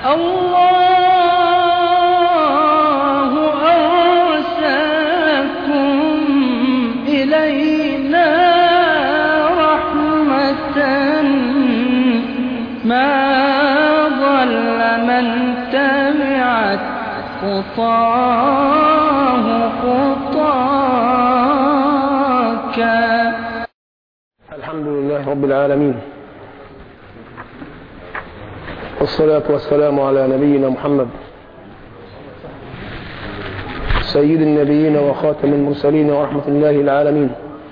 الله أرسلكم إلينا رحمة ما ضل من تبعت خطاه خطاك. الحمد لله رب العالمين، والصلاة والسلام على نبينا محمد سيد النبيين وخاتم المرسلين ورحمة الله العالمين.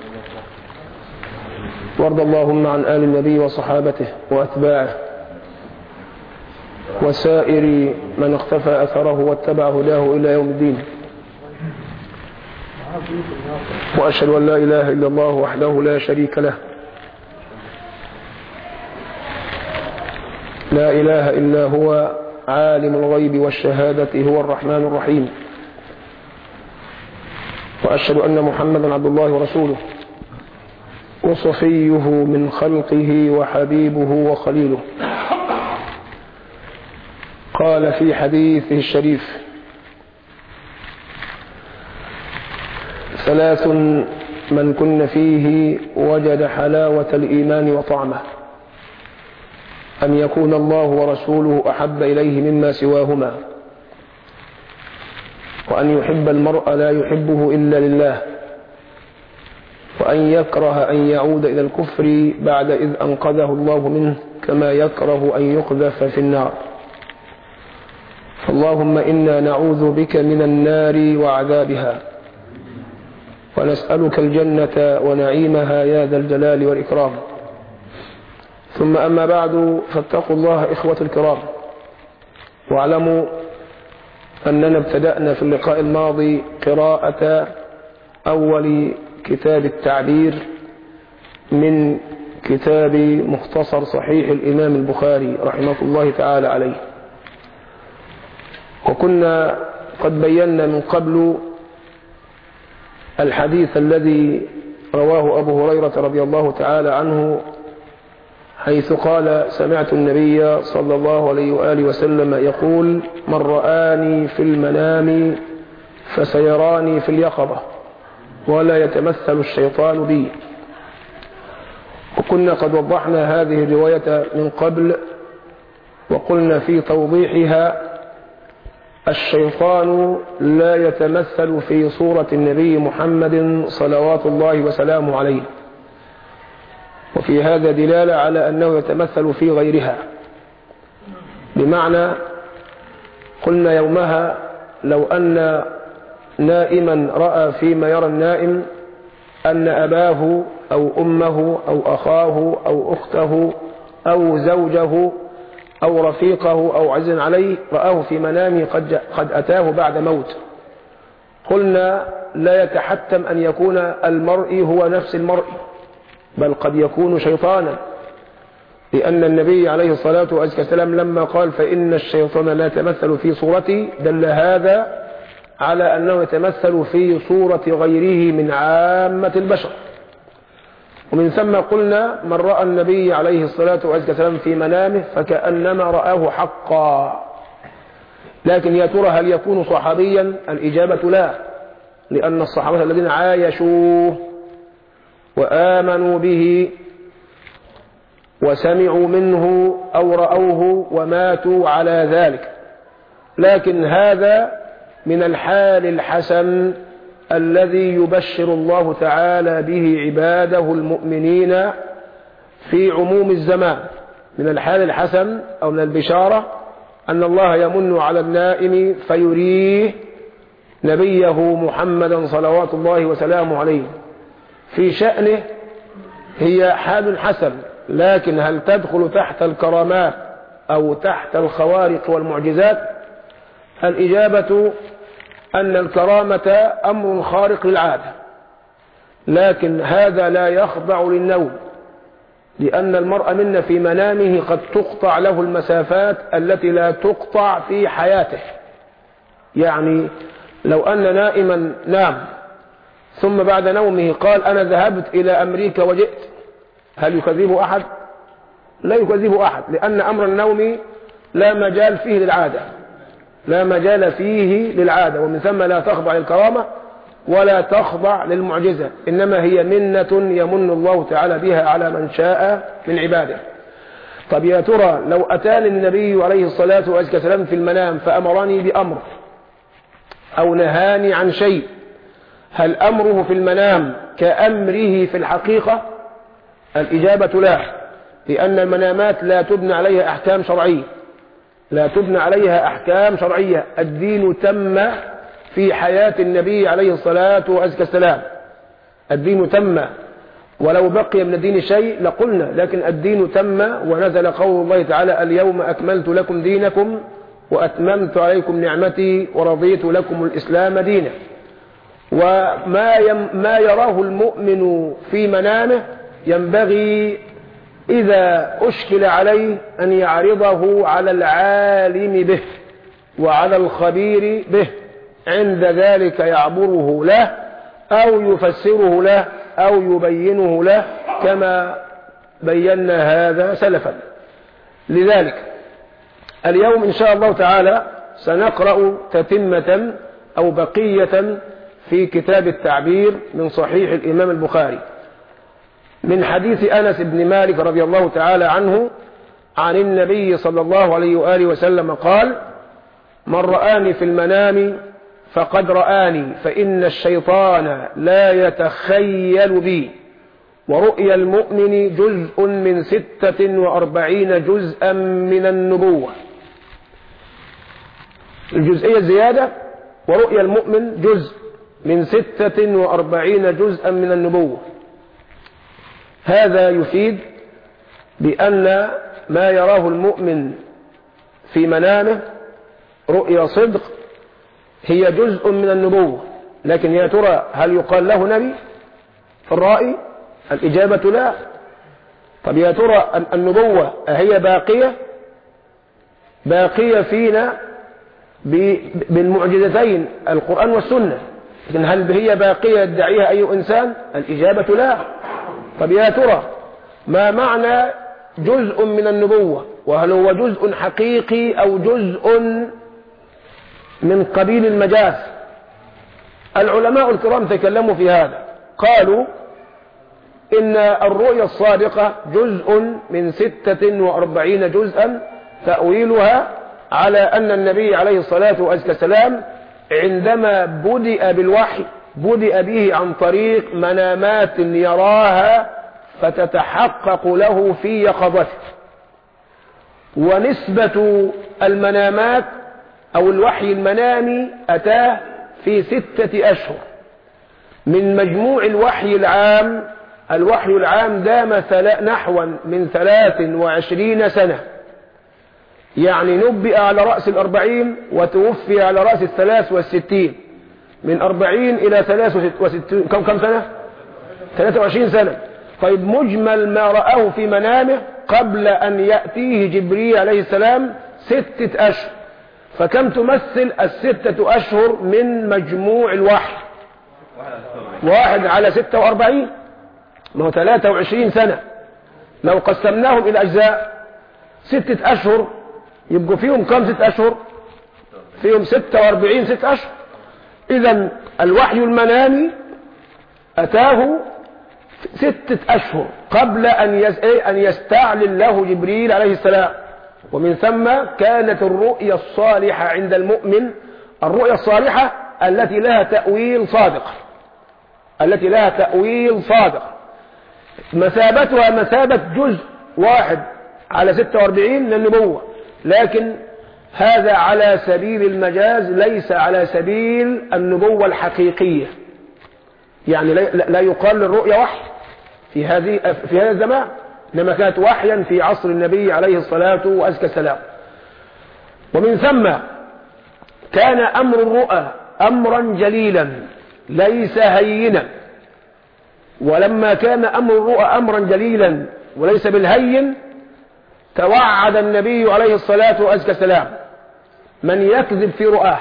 وارض اللهم عن آل النبي وصحابته وأتباعه وسائر من اختفى أثره واتبع هداه إلى يوم الدين. وأشهد أن لا إله إلا الله وحده لا شريك له، لا إله إلا هو عالم الغيب والشهادة هو الرحمن الرحيم. وأشهد أن محمدا عبد الله ورسوله وصفيه من خلقه وحبيبه وخليله. قال في حديثه الشريف: ثلاث من كن فيه وجد حلاوة الإيمان وطعمه: أن يكون الله ورسوله أحب إليه مما سواهما، وأن يحب المرء لا يحبه إلا لله، وأن يكره أن يعود إلى الكفر بعد إذ أنقذه الله منه كما يكره أن يقذف في النار. فاللهم إنا نعوذ بك من النار وعذابها، ونسألك الجنة ونعيمها يا ذا الجلال والإكرام. ثم أما بعد، فاتقوا الله إخوة الكرام، واعلموا أننا ابتدأنا في اللقاء الماضي قراءة أول كتاب التعبير من كتاب مختصر صحيح الإمام البخاري رحمه الله تعالى عليه. وكنا قد بينا من قبل الحديث الذي رواه أبو هريرة رضي الله تعالى عنه، حيث قال: سمعت النبي صلى الله عليه وآله وسلم يقول: من رآني في المنام فسيراني في اليقظة، ولا يتمثل الشيطان بي. وكنا قد وضحنا هذه الرواية من قبل، وقلنا في توضيحها: الشيطان لا يتمثل في صورة النبي محمد صلوات الله وسلامه عليه، وفي هذا دلالة على أنه يتمثل في غيرها. بمعنى قلنا يومها: لو أن نائما رأى فيما يرى النائم أن أباه أو أمه أو أخاه أو أخته أو زوجه أو رفيقه أو عزيز عليه رآه في منامه قد أتاه بعد موت، قلنا لا يتحتم أن يكون المرء هو نفس المرء، بل قد يكون شيطانا، لأن النبي عليه الصلاة والسلام لما قال: فإن الشيطان لا يتمثل في صورتي، دل هذا على أنه يتمثل في صورة غيره من عامة البشر. ومن ثم قلنا: من رأى النبي عليه الصلاة والسلام في منامه فكأنما رآه حقا. لكن يا ترى هل يكون صحابيا؟ الإجابة لا، لأن الصحابة الذين عايشوه وآمنوا به وسمعوا منه أو رأوه وماتوا على ذلك. لكن هذا من الحال الحسن الذي يبشر الله تعالى به عباده المؤمنين في عموم الزمان. من الحال الحسن أو من البشارة أن الله يمن على النائم فيريه نبيه محمدا صلوات الله وسلامه عليه في شأنه. هي حال حسن، لكن هل تدخل تحت الكرامات أو تحت الخوارق والمعجزات؟ الإجابة أن الكرامة أمر خارق للعادة، لكن هذا لا يخضع للنوم، لأن المرء منا في منامه قد تقطع له المسافات التي لا تقطع في حياته. يعني لو أن نائما نام ثم بعد نومه قال: أنا ذهبت إلى أمريكا وجئت، هل يكذبه أحد؟ لا يكذبه أحد، لأن أمر النوم لا مجال فيه للعادة، لا مجال فيه للعادة، ومن ثم لا تخضع للكرامة ولا تخضع للمعجزة، إنما هي منة يمن الله تعالى بها على من شاء من عباده. طب يا ترى لو أتاني النبي عليه الصلاة والسلام في المنام فأمرني بأمر أو نهاني عن شيء، هل أمره في المنام كأمره في الحقيقة؟ الإجابة لا، لأن المنامات لا تبنى عليها أحكام شرعية، لا تبنى عليها أحكام شرعية. الدين تم في حياة النبي عليه الصلاة والسلام، الدين تم، ولو بقي من الدين شيء لقلنا، لكن الدين تم، ونزل قول الله تعالى اليوم أكملت لكم دينكم وأتممت عليكم نعمتي ورضيت لكم الإسلام دينا. وما يراه المؤمن في منامه ينبغي إذا أشكل عليه أن يعرضه على العالم به وعلى الخبير به، عند ذلك يعبره له أو يفسره له أو يبينه له كما بينا هذا سلفا. لذلك اليوم إن شاء الله تعالى سنقرأ تتمة أو بقية في كتاب التعبير من صحيح الإمام البخاري من حديث أنس بن مالك رضي الله تعالى عنه عن النبي صلى الله عليه وآله وسلم قال: من رآني في المنام فقد رآني، فإن الشيطان لا يتخيل بي، ورؤيا المؤمن جزء من 46 جزءا من النبوة. الجزئية الزيادة: ورؤيا المؤمن جزء من 46 جزءا من النبوة. هذا يفيد بأن ما يراه المؤمن في منامه رؤيا صدق هي جزء من النبوة. لكن يا ترى هل يقال له نبي في الرأي؟ الإجابة لا. طب يا ترى النبوة هي باقية فينا بالمعجزتين القرآن والسنة، لكن هل هي باقية يدعيها أي إنسان؟ الإجابة لا. طب يا ترى ما معنى جزء من النبوة؟ وهل هو جزء حقيقي أو جزء من قبيل المجاز؟ العلماء الكرام تكلموا في هذا، قالوا إن الرؤيا الصادقة جزء من 46 جزءا، تأويلها على أن النبي عليه الصلاة والسلام عندما بدأ بالوحي بدأ به عن طريق منامات يراها فتتحقق له في يقظته، ونسبة المنامات أو الوحي المنامي أتاه في 6 أشهر من مجموع الوحي العام. الوحي العام دام نحو من 23 سنة، يعني نبئ على رأس 40 وتوفي على رأس 63، من 40 إلى 63 كم سنة؟ 23 سنة. طيب مجمل ما رأه في منامه قبل أن يأتيه جبريل عليه السلام 6 أشهر، فكم تمثل 6 أشهر من مجموع الوحي؟ 1 على 46، ما هو 23 سنة. لو قسمناهم إلى أجزاء 6 أشهر يبقوا فيهم كم 6 أشهر؟ فيهم 46 6 أشهر. إذن الوحي المنامي أتاه 6 أشهر قبل أن يستعلن له جبريل عليه السلام. ومن ثم كانت الرؤيا الصالحة عند المؤمن الرؤيا الصالحة التي لها تأويل صادق، مثابتها مثابة جزء 1 على 46 من النبوة، لكن هذا على سبيل المجاز ليس على سبيل النبوة الحقيقية. يعني لا يقال للرؤيا وحي في هذا الزمان، إنما كانت وحيا في عصر النبي عليه الصلاة والسلام. ومن ثم كان أمر الرؤى أمرا جليلا ليس هينا، ولما كان أمر الرؤى أمرا جليلا وليس بالهين توعد النبي عليه الصلاة والسلام من يكذب في رؤاه،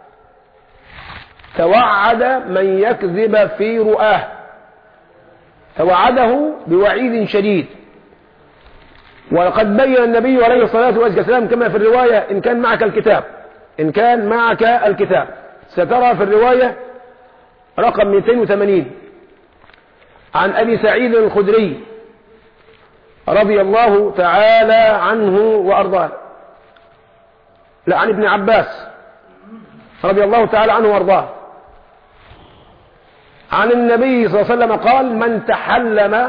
توعد من يكذب في رؤاه، توعده بوعيد شديد. وقد بين النبي عليه الصلاة والسلام كما في الرواية: إن كان معك الكتاب، إن كان معك الكتاب. سترى في الرواية رقم 280 عن أبي سعيد الخدري رضي الله تعالى عنه وأرضاه، لا، عن ابن عباس رضي الله تعالى عنه وأرضاه، عن النبي صلى الله عليه وسلم قال: من تحلم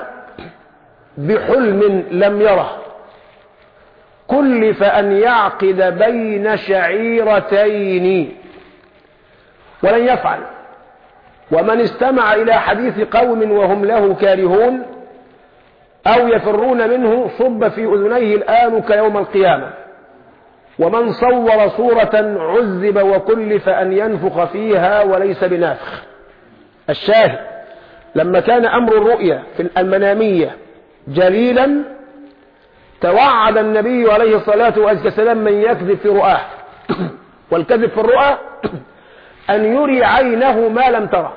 بحلم لم يره كلف أن يعقد بين شعيرتين ولن يفعل. ومن استمع إلى حديث قوم وهم له كارهون أو يفرون منه صب في أذنيه الآنك يوم القيامة. ومن صور صورة عذب وكلف أن ينفخ فيها وليس بنافخ. الشاهد: لما كان أمر الرؤيا في المنامية جليلا، توعد النبي عليه الصلاة والسلام من يكذب في رؤاه والكذب في الرؤى أن يري عينه ما لم ترى،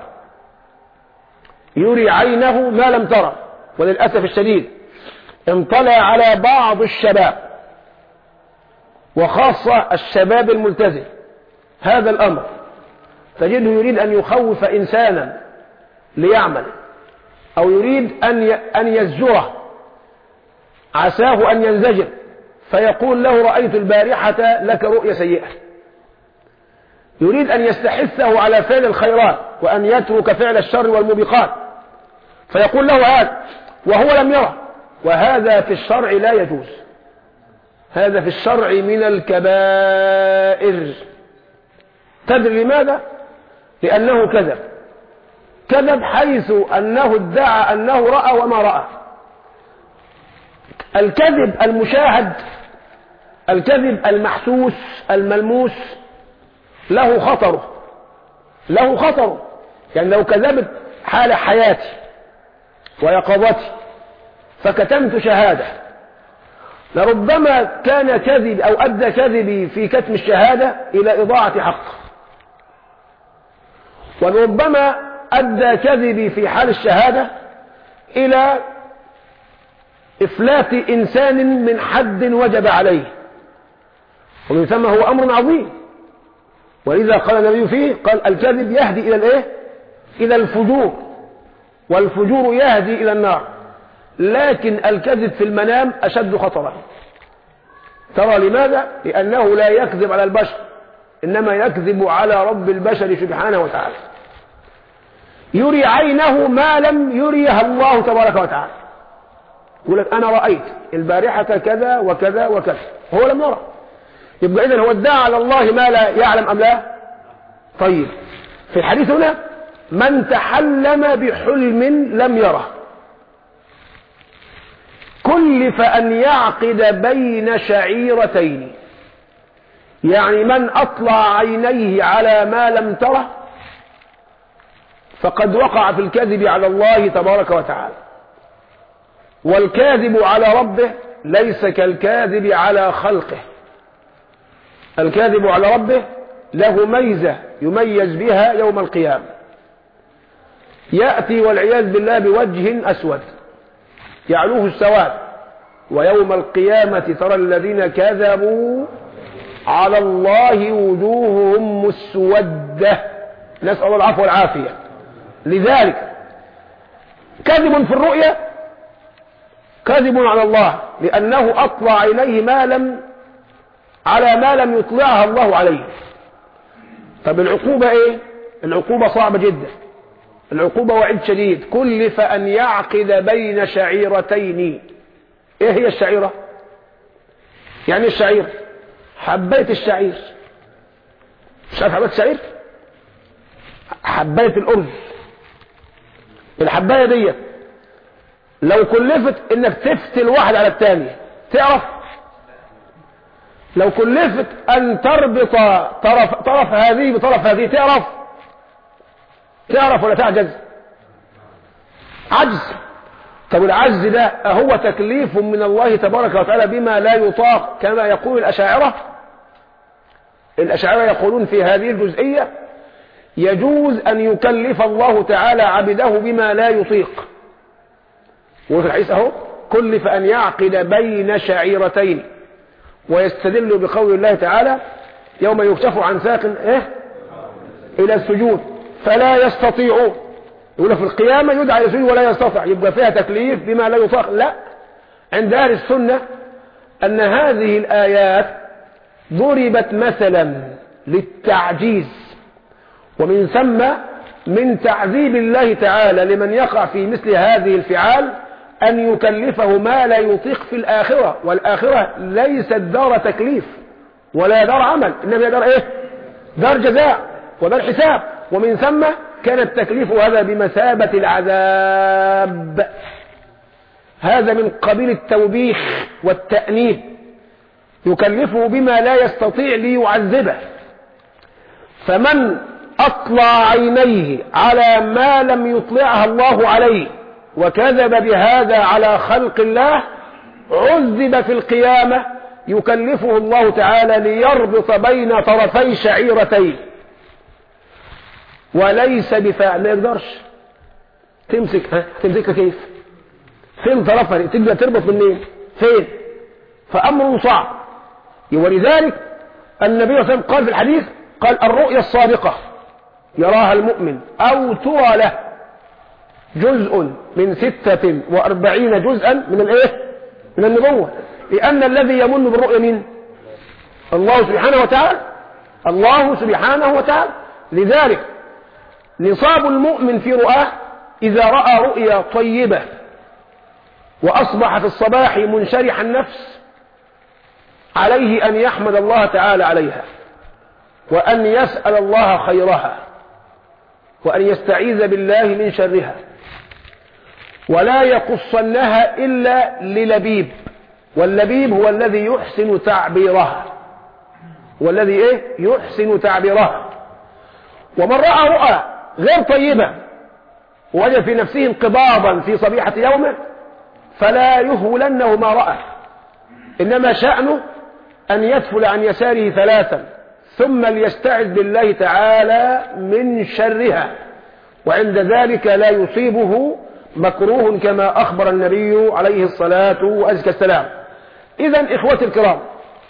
يري عينه ما لم ترى. وللأسف الشديد انطلع على بعض الشباب وخاصة الشباب الملتزم هذا الأمر، تجده يريد أن يخوف إنسانا ليعمل، أو يريد أن يزجره، عساه أن ينزجر، فيقول له: رأيت البارحة لك رؤيا سيئة. يريد أن يستحثه على فعل الخيرات وأن يترك فعل الشر والموبقات، فيقول له هذا وهو لم يره. وهذا في الشرع لا يجوز، هذا في الشرع من الكبائر. تدري لماذا؟ لأنه كذب حيث أنه ادعى أنه رأى وما رأى. الكذب المشاهد، الكذب المحسوس الملموس له خطره، له خطره. يعني لو كذبت حال حياتي ويقظتي فكتمت شهادة، لربما كان كذب أو أدى كذبي في كتم الشهادة إلى إضاعة حق، وربما أدى كذبي في حال الشهادة إلى إفلات إنسان من حد وجب عليه، ومن ثم هو أمر عظيم. ولذا قال النبي فيه، قال: الكذب يهدي إلى الإيه؟ إلى الفجور، والفجور يهدي إلى النار. لكن الكذب في المنام أشد خطرا. ترى لماذا؟ لأنه لا يكذب على البشر، إنما يكذب على رب البشر سبحانه وتعالى. يري عينه ما لم يريها الله تبارك وتعالى. يقول لك: أنا رأيت البارحة كذا وكذا وكذا، هو لم يرى. يبقى إذن هو ادعى على الله ما لا يعلم أم لا؟ طيب، في الحديث هنا: من تحلم بحلم لم يره كلف أن يعقد بين شعيرتين. يعني من أطلع عينيه على ما لم تره فقد وقع في الكذب على الله تبارك وتعالى. والكاذب على ربه ليس كالكاذب على خلقه. الكاذب على ربه له ميزة يميز بها يوم القيامة، يأتي والعياذ بالله بوجه أسود يعلوه السواد، ويوم القيامة ترى الذين كذبوا على الله وجوههم مسودة، نسأل الله العفو والعافية. لذلك كذب في الرؤيا كذب على الله، لأنه أطلع إليه على ما لم يطلعها الله عليه. طب العقوبة إيه؟ العقوبة صعبة جدا، العقوبة وعيد شديد. كلف أن يعقد بين شعيرتين. إيه هي الشعيرة؟ يعني الشعير حباية الشعير، مش عارف حباية الشعير؟ حباية الأرز. الحباية دي لو كلفت إنك تفتل واحد على الثاني تعرف؟ لو كلفت أن تربط طرف هذه بطرف هذه تعرف ولا تعجز؟ عجز. طب العجز ده هو تكليف من الله تبارك وتعالى بما لا يطاق كما يقول الأشاعرة؟ الأشاعرة يقولون في هذه الجزئية يجوز أن يكلف الله تعالى عبده بما لا يطيق. وفي الحديث أهو كلف أن يعقد بين شعيرتين، ويستدل بقول الله تعالى يوم يكشف عن ساق إلى السجود فلا يستطيعون. يقول في القيامة يدعى السجود ولا يستطيع، يبقى فيها تكليف بما لا يطاق. لا، عند أهل السنة أن هذه الآيات ضربت مثلا للتعجيز، ومن ثم من تعذيب الله تعالى لمن يقع في مثل هذه الفعال أن يكلفه ما لا يطيق في الآخرة، والآخرة ليست دار تكليف ولا دار عمل، إنما دار دار جزاء ودار حساب. ومن ثم كان التكليف هذا بمثابة العذاب، هذا من قبيل التوبيخ والتأنيب، يكلفه بما لا يستطيع ليعذبه. فمن أطلع عينيه على ما لم يطلعها الله عليه وكذب بهذا على خلق الله عذب في القيامة، يكلفه الله تعالى ليربط بين طرفي شعيرتين، وليس بفاعل. ما يقدرش تمسكها كيف؟ فين طرفها؟ تقدر تربط منين؟ فين؟ فأمر صعب. ولذلك النبي صلى الله عليه وسلم قال في الحديث، قال الرؤيا الصادقة يراها المؤمن أو ترى له جزء من 46 جزءا من النبوة، لأن الذي يمن بالرؤيا من الله سبحانه وتعالى، الله سبحانه وتعالى. لذلك نصاب المؤمن في رؤاه إذا رأى رؤيا طيبة وأصبح في الصباح منشرح النفس، عليه أن يحمد الله تعالى عليها، وأن يسأل الله خيرها، وأن يستعيذ بالله من شرها، ولا يقصنها إلا للبيب، واللبيب هو الذي يحسن تعبيرها، والذي يحسن تعبيرها. ومن رأى رؤى غير طيبة ووجد في نفسه انقباضا في صبيحة يومه فلا يهولنه ما رأى، إنما شأنه أن يدفل عن يساره 3 ثم ليستعذ بالله تعالى من شرها، وعند ذلك لا يصيبه مكروه كما أخبر النبي عليه الصلاة والسلام. إذن إخوتي الكرام،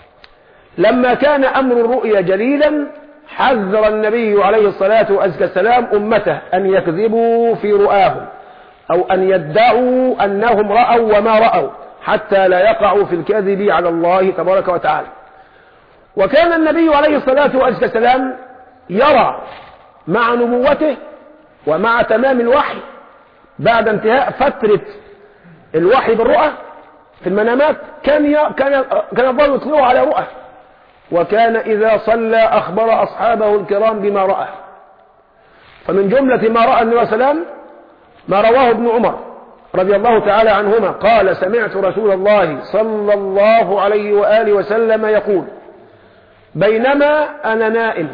لما كان أمر الرؤيا جليلا حذر النبي عليه الصلاة والسلام أمته أن يكذبوا في رؤاهم أو أن يدعوا أنهم رأوا وما رأوا، حتى لا يقعوا في الكذب على الله تبارك وتعالى. وكان النبي عليه الصلاة والسلام يرى مع نبوته ومع تمام الوحي بعد انتهاء فترة الوحي بالرؤى في المنامات كان الله يطلعه على رؤى، وكان إذا صلى أخبر أصحابه الكرام بما رأى. فمن جملة ما رأى النبي صلى الله عليه وسلم ما رواه ابن عمر رضي الله تعالى عنهما قال سمعت رسول الله صلى الله عليه وآله وسلم يقول بينما أنا نائم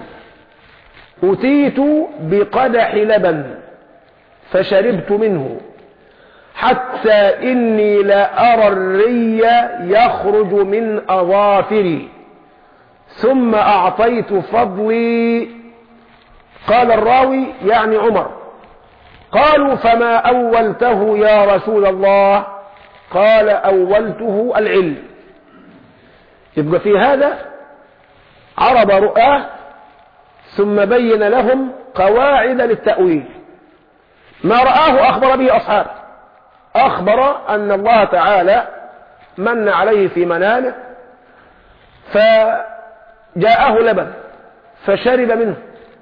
أتيت بقدح لبن فشربت منه حتى إني لا أرى الري يخرج من أظافري ثم أعطيت فضلي. قال الراوي يعني عمر. قالوا فما أولته يا رسول الله؟ قال أولته العلم. يبقى في هذا عرض رؤاه ثم بين لهم قواعد للتأويل. ما رآه أخبر به أصحابه، أخبر أن الله تعالى من عليه في منامه فجاءه لبن فشرب منه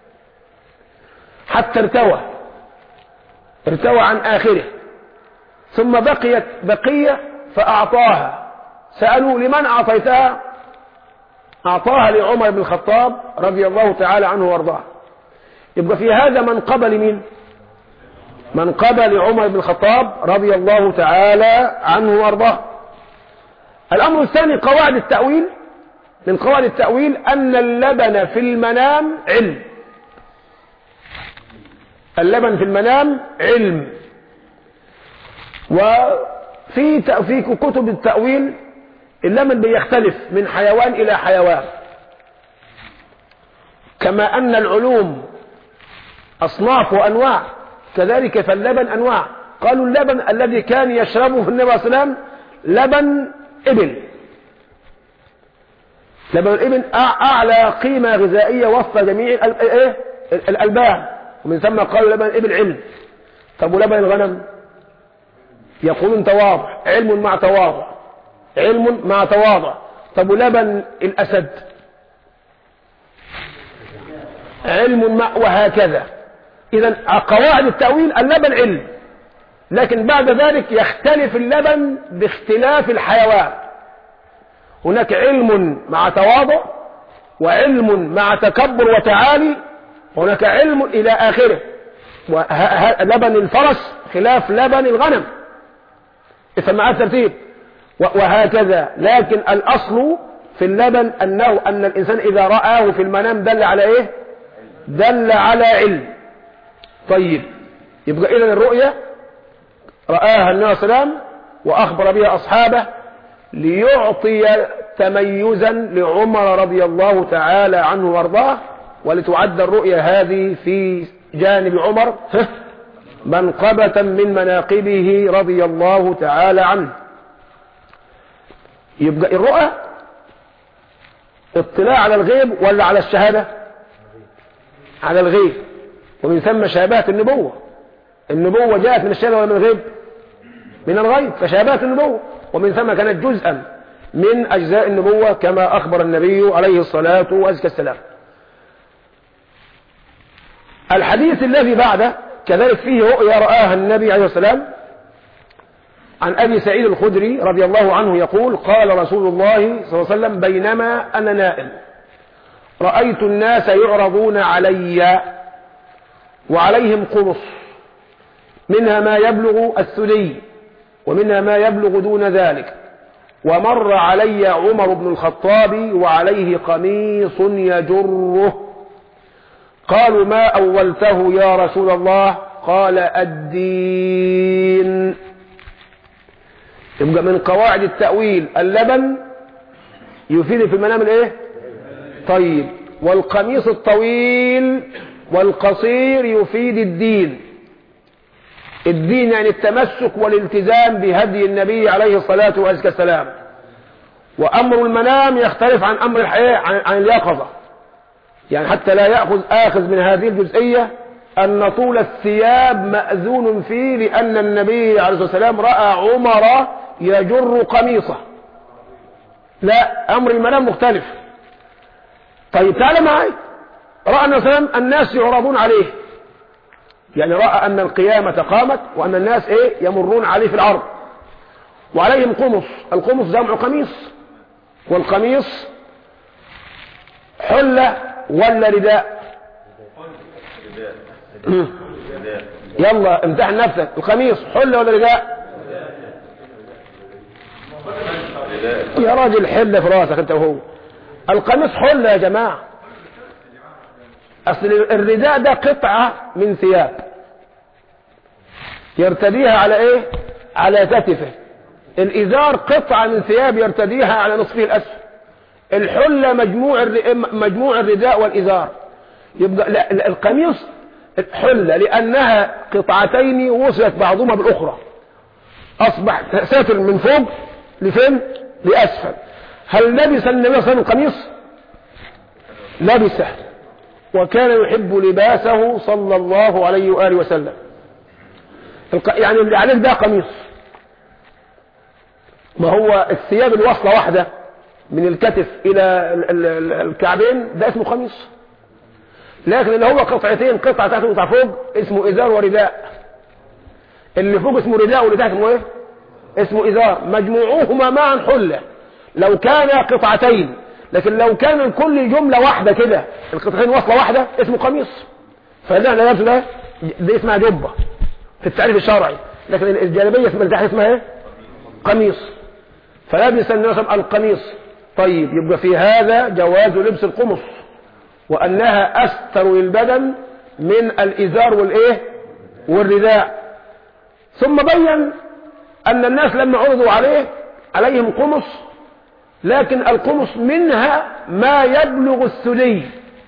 حتى ارتوى عن آخره، ثم بقيت بقية فأعطاها. سألوا لمن أعطيتها؟ أعطاها لعمر بن الخطاب رضي الله تعالى عنه وارضاه. يبقى في هذا من قبل عمر بن الخطاب رضي الله تعالى عنه وارضاه. الأمر الثاني قواعد التأويل. من قواعد التأويل أن اللبن في المنام علم. اللبن في المنام علم. وفي كتب التأويل اللبن بيختلف من حيوان إلى حيوان، كما أن العلوم أصناف وأنواع، كذلك فاللبن أنواع. قالوا اللبن الذي كان يشربه النبي صلى الله عليه وسلم لبن إبل. لبن الإبل أعلى قيمة غذائية وسط جميع الألبان، ومن ثم قالوا لبن الإبل علم. طب ولبن الغنم؟ يقولون تواضع، علم مع تواضع، علم مع تواضع. طب ولبن الأسد؟ علم مع، وهكذا. إذن قواعد التأويل اللبن علم، لكن بعد ذلك يختلف اللبن باختلاف الحيوان. هناك علم مع تواضع، وعلم مع تكبر وتعالي، وهناك علم إلى آخره. لبن الفرس خلاف لبن الغنم، افهم معاه الترتيب، وهكذا. لكن الأصل في اللبن أن الإنسان إذا رآه في المنام دل على إيه؟ دل على علم. طيب، يبقى إذن الرؤية رآها النبي صلى الله عليه وسلم وأخبر بها أصحابه ليعطي تميزا لعمر رضي الله تعالى عنه وارضاه، ولتعد الرؤية هذه في جانب عمر منقبة من مناقبه رضي الله تعالى عنه. يبقى الرؤى اطلاع على الغيب ولا على الشهادة؟ على الغيب، ومن ثم شابهت النبوة. النبوة جاءت من الشهادة ولا من الغيب؟ من الغيب، فشابهت النبوة، ومن ثم كانت جزءا من أجزاء النبوة كما أخبر النبي عليه الصلاة والسلام. الحديث الذي بعده كذلك فيه رؤيا رآها النبي عليه السلام عن أبي سعيد الخدري رضي الله عنه يقول: قال رسول الله صلى الله عليه وسلم: بينما أنا نائم رأيت الناس يعرضون علي وعليهم قرص، منها ما يبلغ الثلي ومنها ما يبلغ دون ذلك، ومر علي عمر بن الخطاب وعليه قميص يجره. قالوا: ما أولته يا رسول الله؟ قال: الدين. يبقى من قواعد التأويل اللبن يفيد في المنام الايه؟ طيب، والقميص الطويل والقصير يفيد الدين. الدين يعني التمسك والالتزام بهدي النبي عليه الصلاة والسلام. وأمر المنام يختلف عن أمر الحياة، عن اليقظة. يعني حتى لا يأخذ آخذ من هذه الجزئية أن طول الثياب مأذون فيه، لأن النبي عليه الصلاة والسلام رأى عمر يجر قميصه. لا، أمر المنام مختلف. طيب تعال معي، رأى النبي صلى الله عليه وسلم الناس يعرضون عليه، يعني رأى أن القيامة قامت وأن الناس يمرون عليه في الأرض وعليهم قمص. القمص جمع قميص، والقميص حلة ولا رداء؟ يلا امتحن نفسك، القميص حلة ولا رداء؟ يا راجل حلة في راسك انت وهو. القميص حلة يا جماعة. اصل الرداء ده قطعة من ثياب يرتديها على ايه؟ على كتفه. الازار قطعة من ثياب يرتديها على نصفه الاسفل. الحلة مجموع الرداء والازار. يبقى لا، القميص حلة لانها قطعتين وصلت بعضهما بالاخرى، اصبح ساتر من فوق لفين؟ لاسفل. هل لبس النبي صلى الله عليه وسلم قميص؟ لبسه، وكان يحب لباسه صلى الله عليه وآله وسلم. يعني اللي عليك ده قميص، ما هو الثياب الوصلة واحدة من الكتف إلى الكعبين ده اسمه قميص. لكن اللي هو قطعتين، قطعة تحت وقطعة فوق، اسمه إزار ورداء. اللي فوق اسمه رداء واللي تحت اسمه ايه؟ اسمه إزار. مجموعوهما معا حلة لو كان قطعتين، لكن لو كان الكل جملة واحدة كده، القطعتين وصلة واحدة، اسمه قميص. فده اللي لابسه ده دي اسمها جبة في التعريف الشرعي، لكن الجلابية اسمها ايه؟ قميص. فلبس الناس القميص. طيب، يبقى في هذا جواز لبس القمص، وأنها أستر للبدن من الإزار والإيه؟ والرداء. ثم بين أن الناس لما عرضوا عليهم قمص، لكن القمص منها ما يبلغ الثلي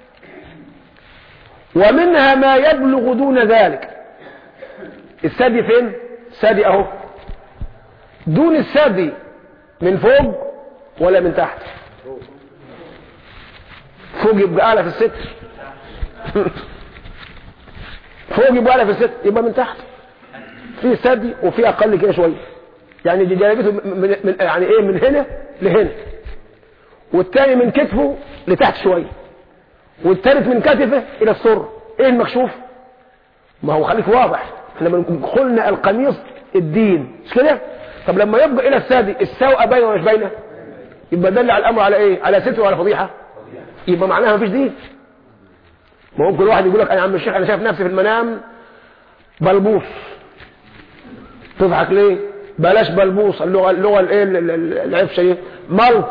ومنها ما يبلغ دون ذلك. الثدي فين؟ الثدي اهو. دون الثدي من فوق ولا من تحت؟ فوق يبقى اعلى في الستر. فوق يبقى اعلى في الستر، يبقى من تحت في سدي وفي اقل كده شويه، يعني دي جلابيته من يعني ايه، من هنا لهنا، والتاني من كتفه لتحت شويه، والتالت من كتفه الى السر. ايه المكشوف؟ ما هو خليك واضح، احنا قلنا القميص الدين مش كده؟ طب لما يبقى الى السادي السوء باينه ولا مش باينه؟ يبقى دل على الامر على ايه؟ على ستر وعلى فضيحه؟ يبقى معناها مفيش دين. ما ممكن واحد يقول لك يا عم الشيخ انا شايف نفسي في المنام بلبوس. تضحك ليه؟ بلاش بلبوس، اللغه الايه العفشه ايه؟ ملط.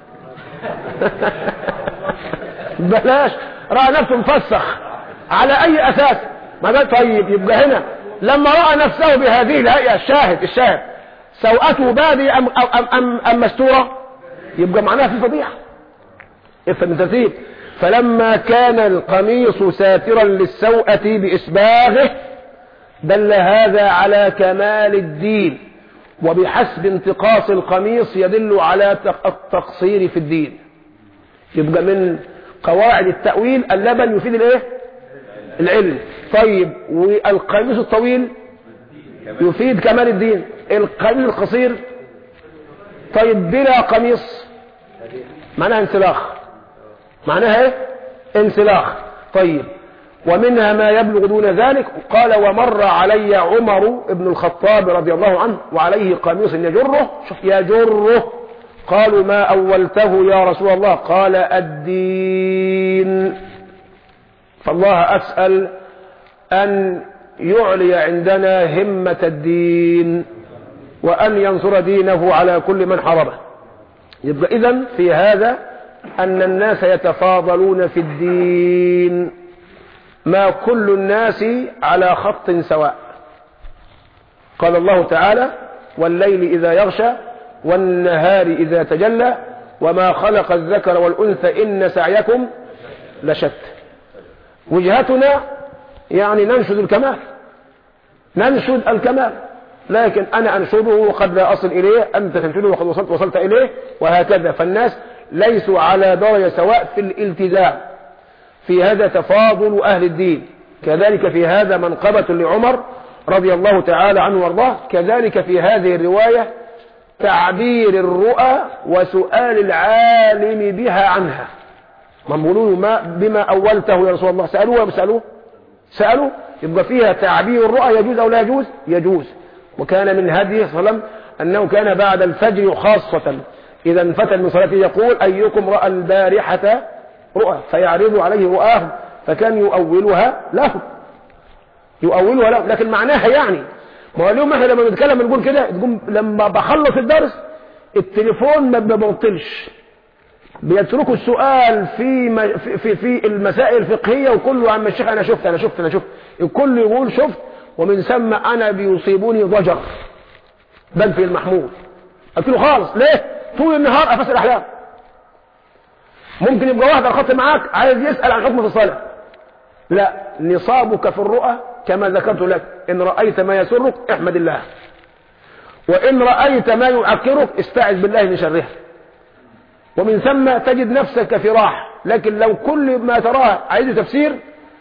بلاش، راى نفسه مفسخ على اي اساس؟ ما ده طيب. يبقى هنا لما راى نفسه بهذه الهيئه، الشاهد سوءته بادية ام مستوره؟ يبقى معناها في فضيحه. افهم الترتيب. فلما كان القميص ساترا للسوءة بإسباغه دل هذا على كمال الدين، وبحسب انتقاص القميص يدل على التقصير في الدين. يبقى من قواعد التأويل اللبن يفيد الايه؟ العلم. طيب والقميص الطويل يفيد كمال الدين، القميص القصير طيب بلا قميص معناها انسلاخ، معناها ايه؟ انسلاخ. طيب ومنها ما يبلغ دون ذلك. قال ومر علي عمر بن الخطاب رضي الله عنه وعليه قميص يجره، شوف يجره، قالوا ما أولته يا رسول الله؟ قال الدين. فالله أسأل أن يعلي عندنا همة الدين، وأن ينصر دينه على كل من حاربه. يبقى إذن في هذا أن الناس يتفاضلون في الدين، ما كل الناس على خط سواء. قال الله تعالى والليل إذا يغشى والنهار إذا تجلى وما خلق الذكر والأنثى إن سعيكم لشتى. وجهتنا يعني ننشد الكمال، ننشد الكمال، لكن أنا أنشده وقد لا أصل إليه، أنت تنشده وقد وصلت إليه، وهكذا. فالناس ليسوا على درجة سواء في الالتزام. في هذا تفاضل أهل الدين، كذلك في هذا منقبة لعمر رضي الله تعالى عنه وارضاه. كذلك في هذه الرواية تعبير الرؤى وسؤال العالم بها عنها. من بيقولوا ما بما أولته يا رسول الله؟ سألوه ولا بيسألوه؟ سألوا. يبقى فيها تعبير الرؤى يجوز أو لا يجوز؟ يجوز. وكان من هديه صلى الله عليه وسلم أنه كان بعد الفجر خاصة إذا انفتل من صلاته يقول أيكم رأى البارحة رؤى؟ فيعرض عليه رؤاه، فكان يؤولها له، يؤولها له، لكن معناها يعني ما هو اليوم احنا لما نتكلم نقول كده، تقوم لما بخلص الدرس التليفون ما بيبطلش، بيتركوا السؤال في المسائل الفقهية، وكله عم الشيخ أنا شفت الكل يقول شفت، ومن ثم أنا بيصيبوني ضجر بل في المحمول. قلت له خالص ليه؟ طول النهار أفسر أحلام. ممكن يبقى واحد على الخط معاك عايز يسأل عن حكم في الصلاة، لا، نصابك في الرؤى كما ذكرت لك، إن رأيت ما يسرك احمد الله، وإن رأيت ما يعكرك استعذ بالله من شرها، ومن ثم تجد نفسك في راحة. لكن لو كل ما تراه عايز تفسير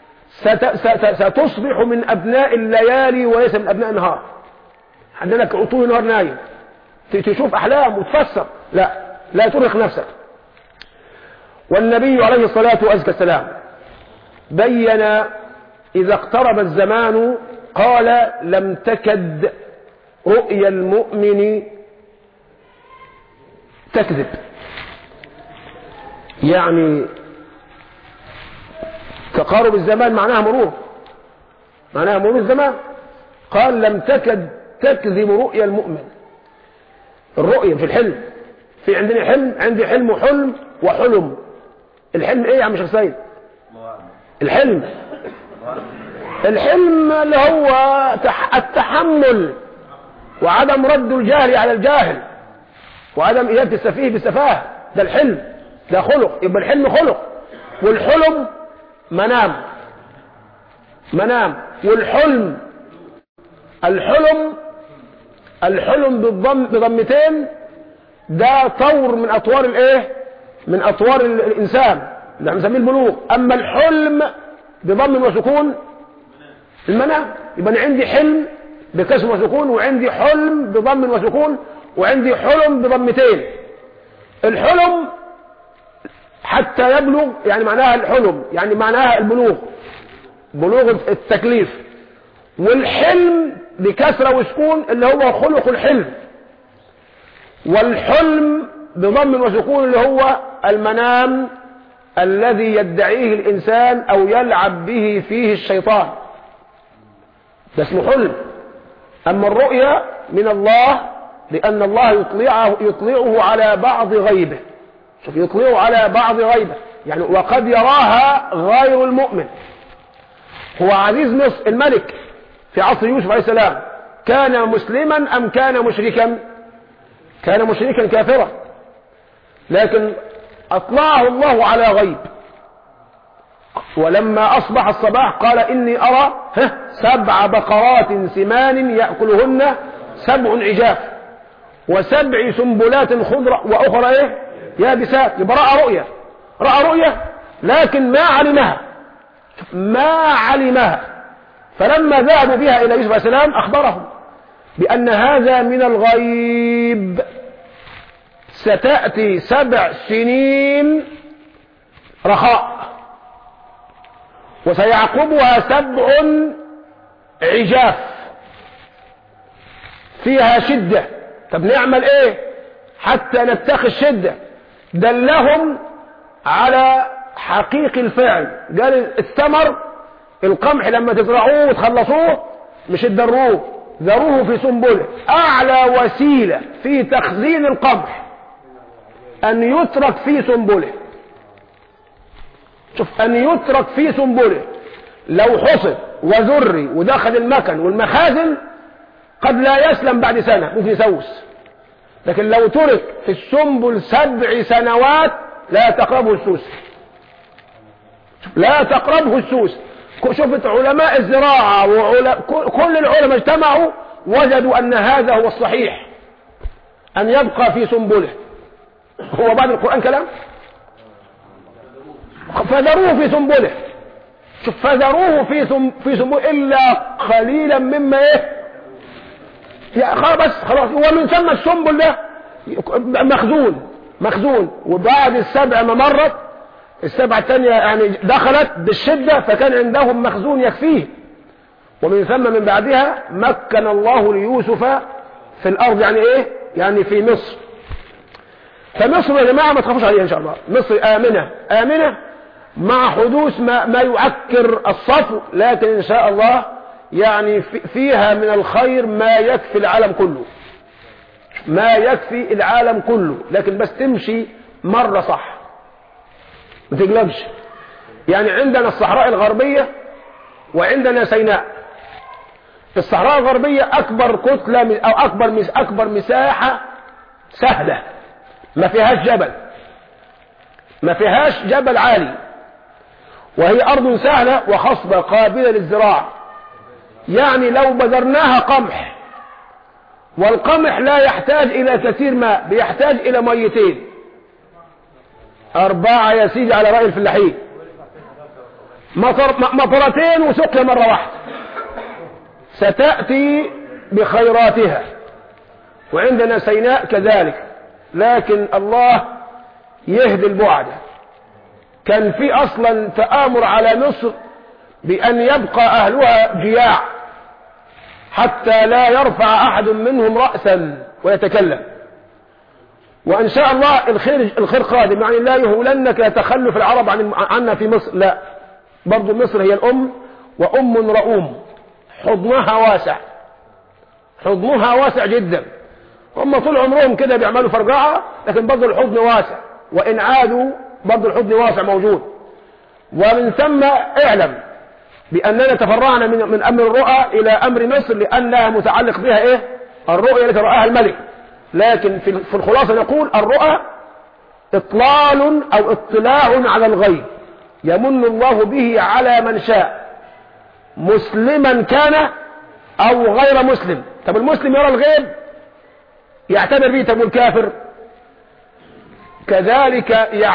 ستصبح من أبناء الليالي وليس من أبناء النهار. عندنا طول النهار نايم تشوف أحلام وتفسر، لا ترهق نفسك. والنبي عليه الصلاة والسلام بين إذا اقترب الزمان قال لم تكد رؤيا المؤمن تكذب، يعني تقارب الزمان معناها مرور الزمان. قال لم تكد تكذب رؤيا المؤمن. الرؤيا في الحلم، في عندنا حلم، عندي حلم وحلم وحلم. الحلم ايه يا عم شيخ سيد؟ الحلم اللي هو التحمل وعدم رد الجاهل على الجاهل وعدم إيادة السفيه بالسفاه، ده الحلم، ده خلق. يبقى الحلم خلق، والحلم منام. والحلم الحلم بضمتين ده طور من أطوار الإيه؟ من أطوار الإنسان اللي بنسميه البلوغ. أما الحلم بضم وسكون المنام، يبقى أنا عندي حلم بكسر وسكون، وعندي حلم بضم وسكون، وعندي حلم بضمتين. الحلم حتى يبلغ يعني معناها الحلم، يعني معناها البلوغ، بلوغ التكليف. والحلم بكسرة وسكون اللي هو خلق الحلم. والحلم بضم وسكون اللي هو المنام الذي يدعيه الإنسان أو يلعب به فيه الشيطان، ده اسمه حلم. أما الرؤيا من الله لأن الله يطلعه على بعض غيبه. شوف، يطلعه على بعض غيبه، يعني وقد يراها غير المؤمن. هو عزيز مصر الملك في عصر يوسف عليه السلام كان مسلما أم كان مشركا؟ كان مشركا كافرا، لكن أطلعه الله على غيب. ولما أصبح الصباح قال إني أرى 7 بقرات سمان يأكلهن 7 عجاف و7 سنبلات خضر وأخرى إيه يابسات. يبقى رأى رؤية لكن ما علمها. فلما ذهبوا بها إلى يوسف عليه السلام أخبرهم بأن هذا من الغيب، ستأتي 7 سنين رخاء وسيعقبها 7 عجاف فيها شدة. طب نعمل ايه حتى نتقي الشدة؟ دلهم على حقيقي الفعل. قال الثمر القمح لما تزرعوه وتخلصوه مش تدروه، ذروه في سنبله. أعلى وسيلة في تخزين القمح أن يترك في سنبله. شوف، أن يترك في سنبله. لو حصد وذري ودخل المكن والمخازن قد لا يسلم بعد سنة، ممكن يسوس. لكن لو ترك في السنبل 7 سنوات لا تقربه السوس، لا تقربه السوس. شوفت علماء الزراعة كل العلماء اجتمعوا وجدوا أن هذا هو الصحيح، أن يبقى في سنبله. هو بعد القرآن كلام؟ فذروه في سنبله. شوف، فذروه في سنبله إلا قليلا مما خلاص. ومن ثم السنبل ده مخزون. وبعد ال7 ما مرت، ال7 الثانية يعني دخلت بالشدة، فكان عندهم مخزون يكفيه. ومن ثم من بعدها مكن الله ليوسف في الأرض، يعني يعني في مصر. فمصر يا جماعة ما تخافوش عليها إن شاء الله. مصر آمنة مع حدوث ما يعكر الصفو، لكن إن شاء الله يعني فيها من الخير ما يكفي العالم كله، لكن بس تمشي مرة صح، ما تقلبش. يعني عندنا الصحراء الغربية وعندنا سيناء. في الصحراء الغربية أكبر كتلة أو أكبر مساحة سهلة، ما فيهاش جبل عالي، وهي أرض سهلة وخصبة قابلة للزراعة. يعني لو بذرناها قمح، والقمح لا يحتاج إلى كثير ماء، بيحتاج إلى 2 4 يا سيدي على رأي الفلاحين، مطرتين وسقيا مرة واحدة، ستأتي بخيراتها. وعندنا سيناء كذلك، لكن الله يهدي البعدة. كان في أصلا تآمر على مصر بأن يبقى أهلها جياع حتى لا يرفع أحد منهم رأسا ويتكلم. وإن شاء الله الخير قادم، يعني لا يهولنك تخلف العرب عنا في مصر، لا، برضو مصر هي الأم، وأم رؤوم، حضنها واسع جدا. هم طول عمرهم كده بيعملوا فرقعة، لكن برضو الحضن واسع، وإن عادوا برضو الحضن واسع موجود. ومن ثم اعلم بأننا تفرعنا من أمر الرؤى إلى أمر مصر، لأنها متعلق بها الرؤية التي رآها الملك. لكن في الخلاصة نقول الرؤى إطلال أو اطلاع على الغيب يمن الله به على من شاء، مسلما كان أو غير مسلم. طب المسلم يرى الغيب يعتبر به، طب والكافر كذلك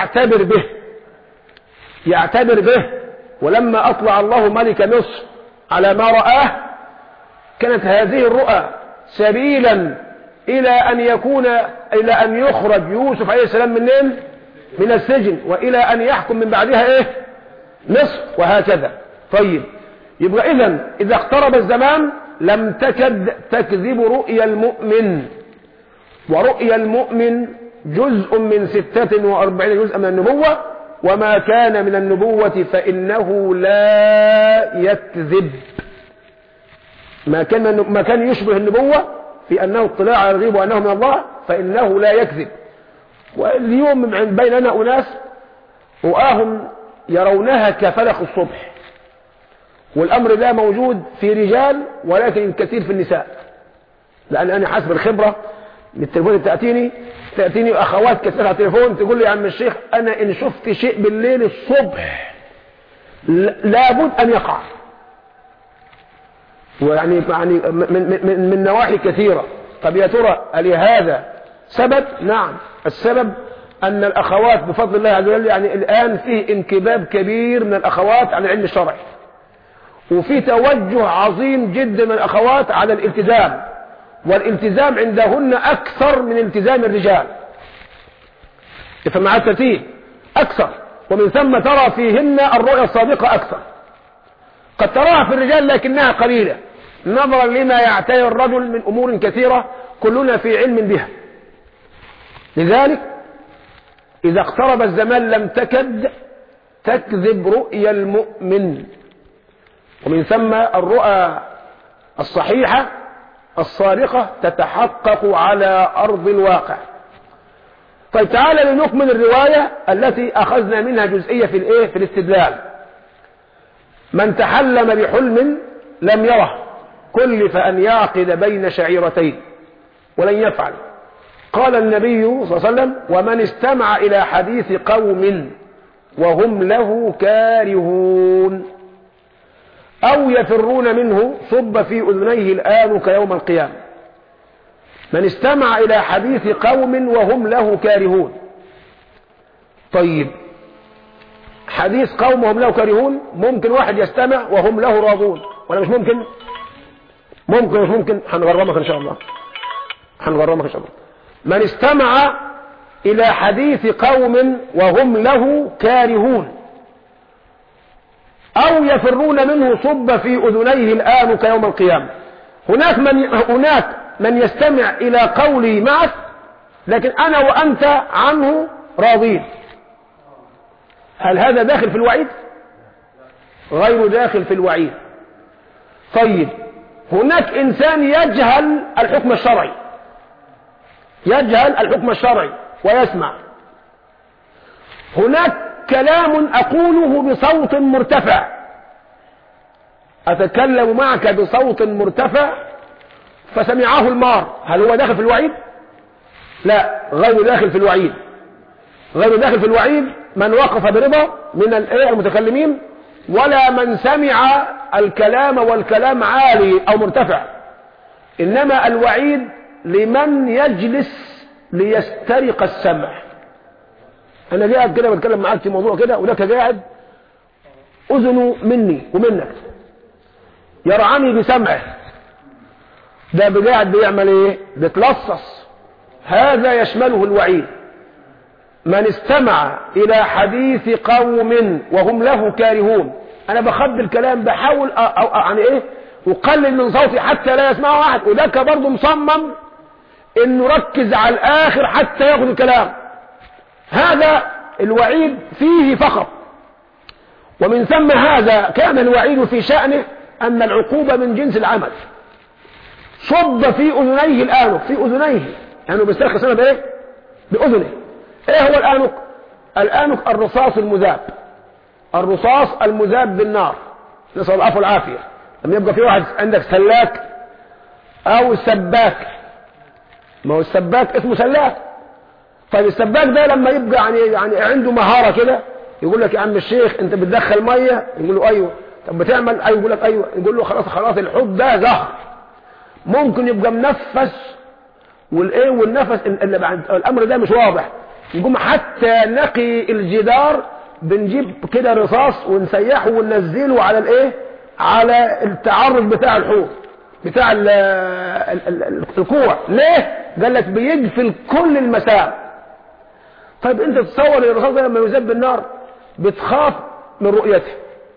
يعتبر به. ولما أطلع الله ملك مصر على ما رآه كانت هذه الرؤى سبيلا إلى أن يخرج يوسف عليه السلام من السجن، وإلى أن يحكم من بعدها مصر، وهكذا. طيب، يبقى إذا اقترب الزمان لم تكد تكذب رؤيا المؤمن، ورؤيا المؤمن جزء من 46 جزء من النبوة، وما كان من النبوة فإنه لا يكذب. ما كان يشبه النبوة في أنه اطلاع على الغيب وأنه من الله فإنه لا يكذب. واليوم بيننا أناس رؤاهم يرونها كفلق الصبح، والأمر ده موجود في رجال ولكن كثير في النساء. لأن أنا حسب الخبرة بالتليفون تأتيني أخوات كثير على التليفون تقول لي يا عم الشيخ أنا إن شفت شيء بالليل الصبح لابد أن يقع، ويعني من نواحي كثيرة. طب يا ترى لهذا سبب؟ نعم، السبب أن الأخوات بفضل الله عز وجل يعني الآن فيه انكباب كبير من الأخوات عن العلم الشرعي، وفي توجه عظيم جدا من الأخوات على الالتزام، والالتزام عندهن أكثر من التزام الرجال. فمع الترتيب أكثر، ومن ثم ترى فيهن الرؤيا الصادقة أكثر. قد تراها في الرجال لكنها قليلة نظرا لما يعتري الرجل من أمور كثيرة كلنا في علم بها. لذلك إذا اقترب الزمان لم تكد تكذب رؤيا المؤمن، ومن ثم الرؤى الصحيحة الصادقة تتحقق على أرض الواقع. طيب تعالى لنكمل الرواية التي أخذنا منها جزئية في الاستدلال. من تحلم بحلم لم يره كلف أن يعقد بين شعيرتين ولن يفعل. قال النبي صلى الله عليه وسلم: ومن استمع إلى حديث قوم وهم له كارهون أو يفرون منه صب في أذنيه الآنك يوم القيامة. من استمع إلى حديث قوم وهم له كارهون. طيب، حديث قوم وهم له كارهون ممكن واحد يستمع وهم له راضون ولا مش ممكن؟ ممكن مش ممكن؟ هنغرمك إن شاء الله. من استمع إلى حديث قوم وهم له كارهون أو يفرون منه صب في أذنيه الآنك يوم القيامة. هناك من يستمع إلى قولي معك لكن أنا وأنت عنه راضين. هل هذا داخل في الوعيد؟ غير داخل في الوعيد. طيب، هناك إنسان يجهل الحكم الشرعي ويسمع. هناك كلام أقوله بصوت مرتفع، أتكلم معك بصوت مرتفع فسمعه المار، هل هو داخل في الوعيد؟ لا، غير داخل في الوعيد. غير داخل في الوعيد من وقف برضا من المتكلمين، ولا من سمع الكلام والكلام عالي أو مرتفع. إنما الوعيد لمن يجلس ليسترق السمع. أنا قاعد كده بتكلم معاك في موضوع كده، وذاك قاعد أذنه مني ومنك يرعني بسمعه، ده قاعد بيعمل ايه؟ بتلصص. هذا يشمله الوعيد. من استمع إلى حديث قوم وهم له كارهون، أنا بخبي الكلام، بحاول يعني ايه أقلل من صوتي حتى لا يسمعه أحد، وذاك برضه مصمم إنه ركز على الآخر حتى ياخذ الكلام. هذا الوعيد فيه فقط. ومن ثم هذا كان الوعيد في شأنه أن العقوبة من جنس العمل. صب في أذنيه الآنك، في أذنيه يعني بيسترخي سنة بإيه؟ بأذنه. إيه هو الآنك؟ الآنك الرصاص المذاب، الرصاص المذاب بالنار، نسأل الله العفو والعافية. لما يبقى في واحد عندك سلاك أو سباك، ما هو السباك اسمه سلاك. طيب السباك ده لما يبقى يعني عنده مهارة كده يقول لك يا عم الشيخ أنت بتدخل مية، يقول له أيوه. طب بتعمل أيوه، يقول لك أيوه. يقول له خلاص الحب ده زهر. ممكن يبقى منفس والنفس اللي بعد الأمر ده مش واضح، نقوم حتى نقي الجدار بنجيب كده رصاص ونسيحه وننزله على الايه، على التعرض بتاع الحوض بتاع الكوع. ليه؟ قال لك بيقفل كل المسام. طيب انت تصور الرصاص ده لما يذاب بالنار بتخاف من رؤيته،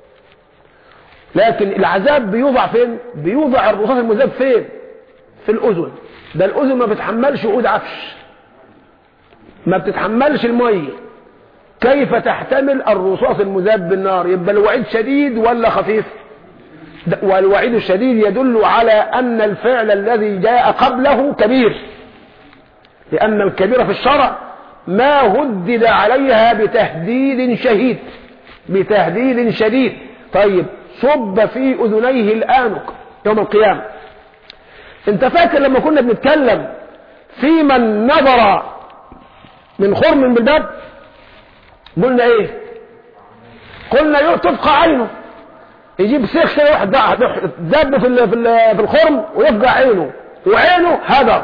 لكن العذاب بيوضع فين؟ بيوضع الرصاص المذاب فين؟ في الأذن. ده الأذن ما بتحملش عود عفش، ما بتتحملش المية، كيف تحتمل الرصاص المذاب بالنار؟ يبقى الوعيد شديد ولا خفيف؟ والوعيد الشديد يدل على أن الفعل الذي جاء قبله كبير، لأن الكبير في الشرع ما هدد عليها بتهديد شديد، بتهديد شديد. طيب صب في أذنيه الآنك يوم القيامة. انت فاكر لما كنا بنتكلم في من نظر من خرم بالباب قلنا ايه؟ قلنا تفقع عينه، يجيب سيخ كده واحد دبه في الخرم ويفقع عينه، وعينه هدر،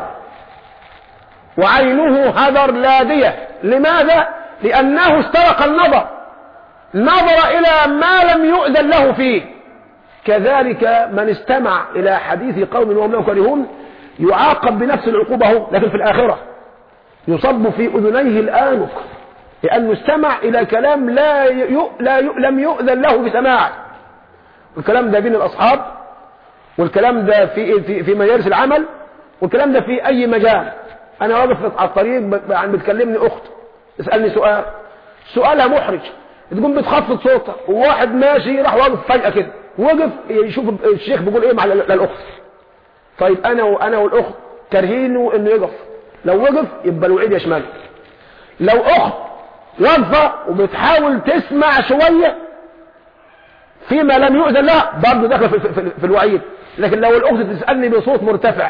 وعينه هدر لادية. لماذا؟ لأنه استرق النظر، نظر إلى ما لم يؤذن له فيه. كذلك من استمع إلى حديث قوم وهم له كارهون يعاقب بنفس العقوبة، لكن في الآخرة يصب في أذنيه الآنك، لأنه استمع إلى كلام لم يؤذن له بسماعه. والكلام ده بين الأصحاب، والكلام ده في مجالس العمل، والكلام ده في أي مجال. أنا واقف على الطريق بتكلمني أخت تسألني سؤالها محرج، تقوم بتخفض صوتها، وواحد ماشي راح واقف فجأة كده، وقف يشوف الشيخ بيقول ايه مع للأخت. طيب أنا والأخت كارهينه إنه يقف، لو وقف يبقى الوعيد يشمله. لو أخت واقفة وبتحاول تسمع شوية فيما لم يؤذن لها برضه داخله في الوعيد. لكن لو الأخت تسألني بصوت مرتفع،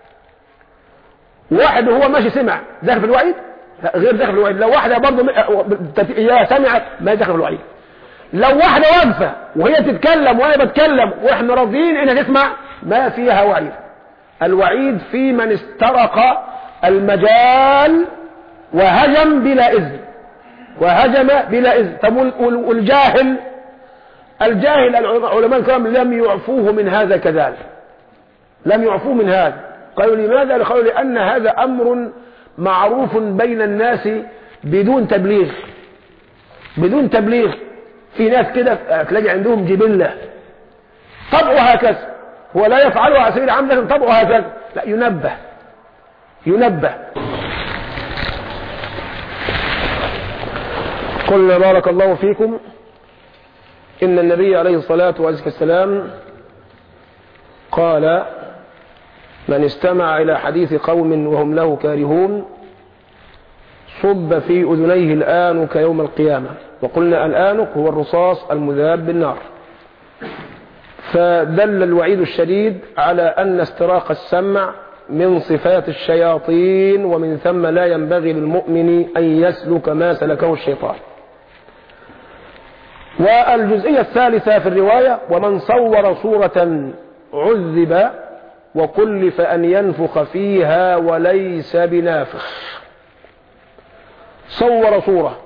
واحد وهو ماشي سمع، داخل في الوعيد؟ لا، غير داخل في الوعيد. لو واحدة برضه هي سمعت ما داخل في الوعيد. لو واحدة واقفة وهي تتكلم وانا بتكلم واحنا راضيين انها تسمع، ما فيها وعيد. الوعيد في من استرق المجال وهجم بلا إذن، وهجم بلا إذن. طب والجاهل؟ الجاهل العلماء الكرام لم يعفوه من هذا كذلك، لم يعفوه من هذا. قالوا لماذا؟ قالوا لأن هذا أمر معروف بين الناس بدون تبليغ، بدون تبليغ. في ناس كده تلاقي عندهم جبلة طبعه هكذا، هو لا يفعله على سبيل العمد لكن طبعه هكذا، لا، ينبه. قلنا بارك الله فيكم إن النبي عليه الصلاة والسلام قال: من استمع إلى حديث قوم وهم له كارهون صب في أذنيه الآنك يوم القيامة. وقلنا الآنك هو الرصاص المذاب بالنار. فدل الوعيد الشديد على أن استراق السمع من صفات الشياطين، ومن ثم لا ينبغي للمؤمن أن يسلك ما سلكه الشيطان. والجزئية الثالثة في الرواية: ومن صور صورة عذب وكلف أن ينفخ فيها وليس بنافخ. صور صورة.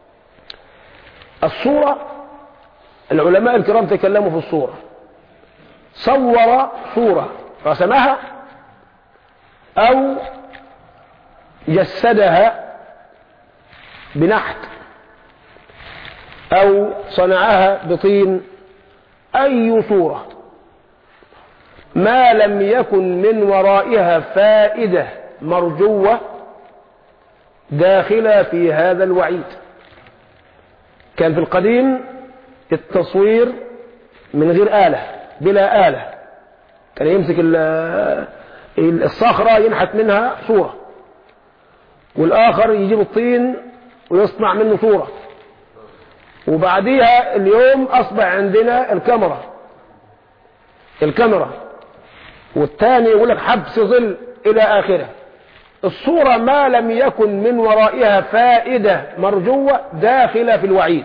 الصورة العلماء الكرام تكلموا في الصورة. صور صورة رسمها أو جسدها بنحت أو صنعها بطين، أي صورة ما لم يكن من ورائها فائدة مرجوة داخلة في هذا الوعيد. كان في القديم التصوير من غير آلة، بلا آلة، كان يمسك الصخرة ينحت منها صورة، والآخر يجيب الطين ويصنع منه صورة. وبعديها اليوم أصبح عندنا الكاميرا، والثاني يقول لك حبس ظل إلى آخره. الصورة ما لم يكن من ورائها فائدة مرجوة داخلة في الوعيد،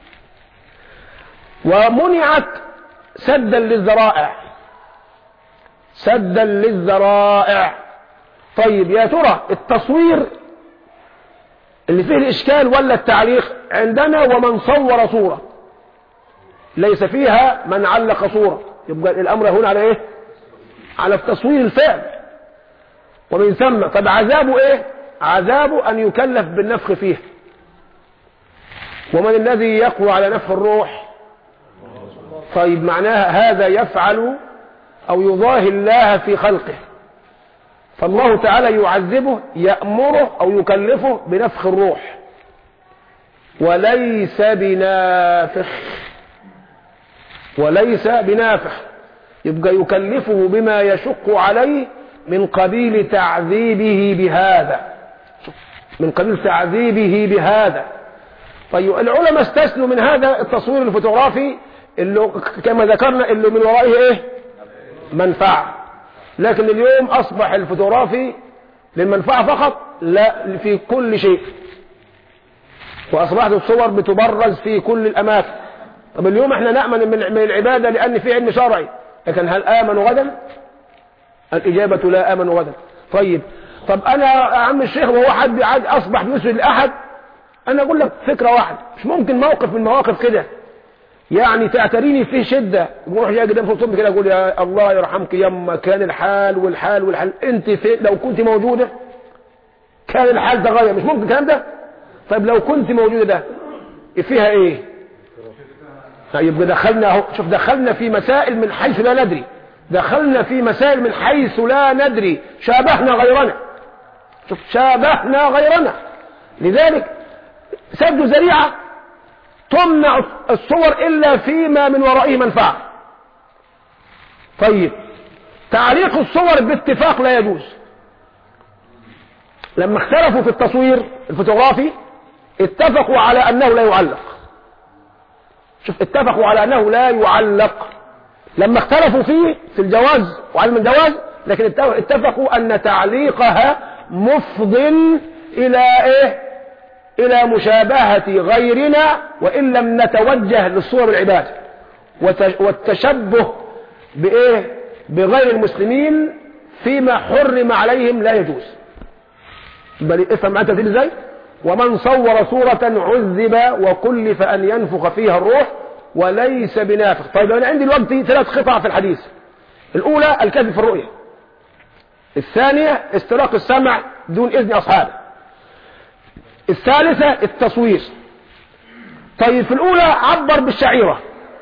ومنعت سدا للذرائع. طيب يا ترى التصوير اللي فيه الإشكال ولا التعليق عندنا ومن صور صورة ليس فيها من علق صورة، يبقى الأمر هنا على إيه؟ على التصوير الفعل. ومن ثم طب عذابه إيه؟ عذابه أن يكلف بالنفخ فيه. ومن الذي يقوى على نفخ الروح؟ طيب معناها هذا يفعل أو يضاهي الله في خلقه، فالله تعالى يعذبه، يأمره أو يكلفه بنفخ الروح، وليس بنافخ، وليس بنافخ. يبقى يكلفه بما يشق عليه من قبيل تعذيبه بهذا، من قبيل تعذيبه بهذا. طيب العلماء استثنوا من هذا التصوير الفوتوغرافي اللي كما ذكرنا اللي من ورائه ايه؟ منفعة. لكن اليوم اصبح الفوتوغرافي للمنفعة فقط، لا في كل شيء، واصبحت الصور بتبرز في كل الاماكن. طب اليوم احنا نأمن من العبادة لان في علم شرعي، لكن هل آمنوا غدا؟ الإجابة لا آمنوا غدا. طب انا يا عم الشيخ وهو حد اصبح بيسجد لاحد، انا اقول لك فكرة واحدة، مش ممكن موقف من المواقف كده يعني تعتريني فيه شدة وروح جاي قدام صوتهم كده اقول يا الله يرحمك يما كان الحال والحال انت فين؟ لو كنت موجودة كان الحال تغير، مش ممكن الكلام ده. طيب لو كنت موجودة ده فيها ايه؟ طيب دخلنا اهو، شوف دخلنا في مسائل من حيث لا ندري، دخلنا في مسائل من حيث لا ندري، شابهنا غيرنا، شوف شابهنا غيرنا. لذلك سد ذريعة تمنع الصور إلا فيما من ورائه منفعة. طيب تعليق الصور باتفاق لا يجوز. لما اختلفوا في التصوير الفوتوغرافي اتفقوا على أنه لا يعلق، شوف اتفقوا على أنه لا يعلق. لما اختلفوا فيه في الجواز وعدم الجواز، لكن اتفقوا أن تعليقها مفض إلى إيه؟ إلى مشابهة غيرنا وإن لم نتوجه للصور العبادة، والتشبه بإيه؟ بغير المسلمين فيما حرم عليهم لا يجوز. بل افهم أنت ازاي؟ ومن صور صورة عذب وكلف أن ينفخ فيها الروح وليس بنافخ. طيب أنا عندي الوقت 3 قطع في الحديث. الأولى الكذب في الرؤية، الثانية استراق السمع دون إذن أصحابه، الثالثة التصوير. طيب في الأولى عبر بالشعيرة،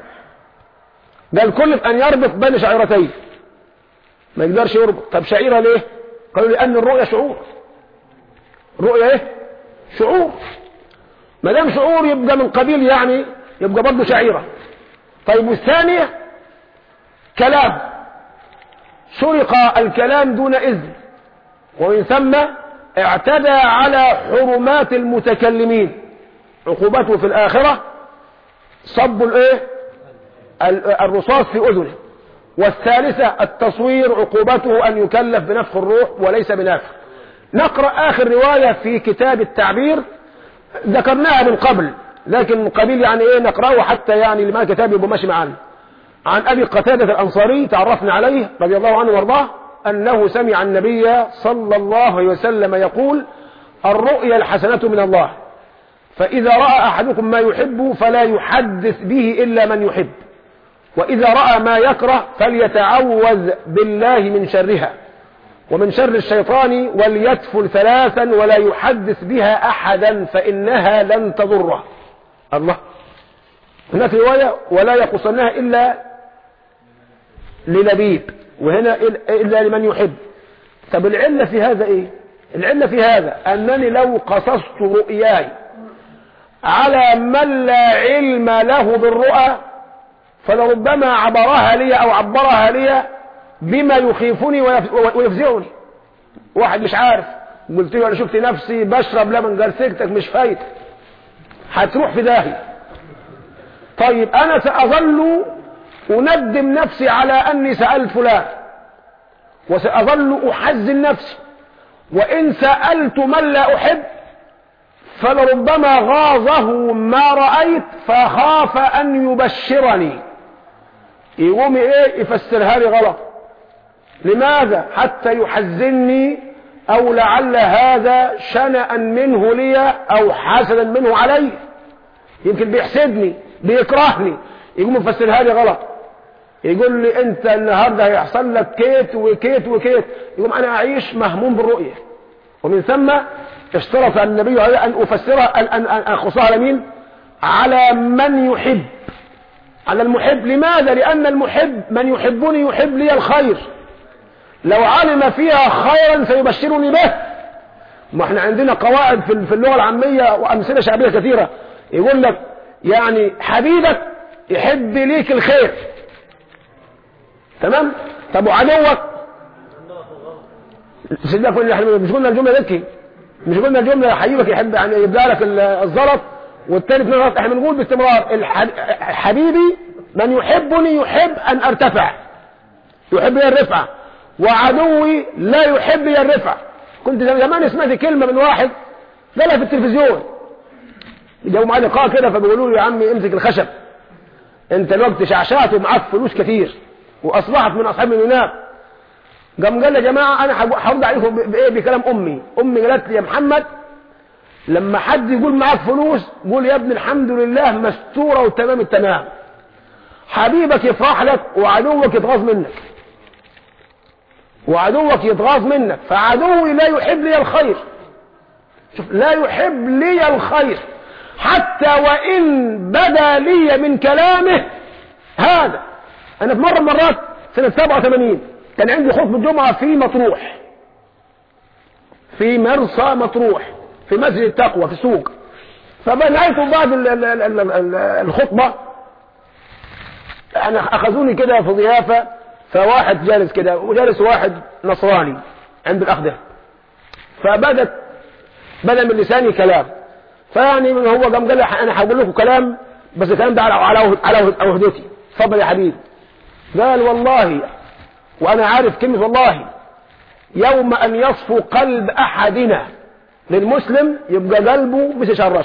قال كلف أن يربط بين شعيرتين، ما يقدرش يربط. طب شعيرة ليه؟ قالوا لأن الرؤية شعور، الرؤية ايه؟ شعور، ما دام شعور يبقى من قبيل يعني يبقى برضه شعيرة. طيب والثانية كلام، سرق الكلام دون إذن، ومن ثم اعتدى على حرمات المتكلمين، عقوبته في الآخرة صب الايه؟ الرصاص في أذنه. والثالثة التصوير عقوبته أن يكلف بنفخ الروح وليس بنافخ. نقرأ آخر رواية في كتاب التعبير ذكرناها من قبل، لكن من قبيل يعني ايه نقرأه حتى يعني لما كتاب يبقى ماشي معانا. عن أبي قتادة الأنصاري تعرفنا عليه رضي الله عنه وارضاه أنه سمع النبي صلى الله عليه وسلم يقول: الرؤيا الحسنة من الله، فإذا رأى أحدكم ما يحب فلا يحدث به إلا من يحب، وإذا رأى ما يكره فليتعوذ بالله من شرها ومن شر الشيطان وليتفل 3 ولا يحدث بها أحدا فإنها لن تضره. الله، هناك رواية ولا يقصنها إلا للبيب، وهنا إلا لمن يحب. طب العلة في هذا إيه؟ العلة في هذا أنني لو قصصت رؤياي على من لا علم له بالرؤى فلربما عبرها لي أو عبرها لي بما يخيفني ويفزعني. واحد مش عارف، قلت له أنا شفت نفسي بشرب لبن، قال سكتك مش فايت، هتروح في داهية. طيب أنا سأظل أندم نفسي على أني سألت فلان، وسأظل أحزن نفسي، وإن سألت من لا أحب فلربما غاظه ما رأيت فخاف أن يبشرني، يقوم إيه يفسرها لي غلط. لماذا؟ حتى يحزنني أو لعل هذا شنأ منه لي أو حسدا منه علي، يمكن بيحسدني بيكرهني، يقوم مفسرها لي غلط، يقول لي أنت النهاردة هيحصل لك كيت وكيت وكيت، يقوم أنا أعيش مهموم بالرؤية. ومن ثم اشترط النبي عليه أن أفسرها أن أخصها على مين؟ على من يحب، على المحب. لماذا؟ لأن المحب من يحبني يحب لي الخير، لو علم فيها خيرا سيبشرني به. ما احنا عندنا قواعد في اللغة العامية وأمثلة شعبية كثيرة، يقول لك يعني حبيبك يحب ليك الخير، تمام؟ طب وعدوك مش قلنا الجملة ذكي، مش قلنا الجملة حبيبك يحب يعني يبدأ لك الزلط والتالت من الغلط. احنا بنقول باستمرار حبيبي من يحبني يحب أن أرتفع، يحب لي الرفعة، وعدوي لا يحب لي الرفعة. كنت زمان سمعت كلمة من واحد قالها في التلفزيون، جاوا معايا لقاء كده فبيقولوا له يا عمي امسك الخشب، انت الوقت شعشعت ومعاك فلوس كتير واصبحت من اصحاب المناب. قام قال يا جماعه انا هرد عليكم بايه؟ بكلام امي قالت لي يا محمد لما حد يقول معاك فلوس قول يا ابني الحمد لله مستوره وتمام التمام، حبيبك يفرح لك وعدوك يتغاظ منك، وعدوك يتغاظ منك. فعدوي لا يحب لي الخير، شوف لا يحب لي الخير حتى وإن بدا لي من كلامه هذا. أنا في مرة من مرات سنة 87 كان عندي خطبة جمعة في مطروح، في مرسى مطروح في مسجد التقوى في السوق. فبنهاية بعد الخطبة أنا أخذوني كده في ضيافة، فواحد جالس كده وجالس واحد نصراني عند الأخ ده، فبدأ من لساني كلام، فيعني هو قام قال لي انا هقول لكم كلام بس الكلام ده على وحدتي، اتفضل يا حبيبي. قال والله وانا عارف كلمه والله يوم ان يصفو قلب احدنا للمسلم يبقى قلبه مش يشرشه.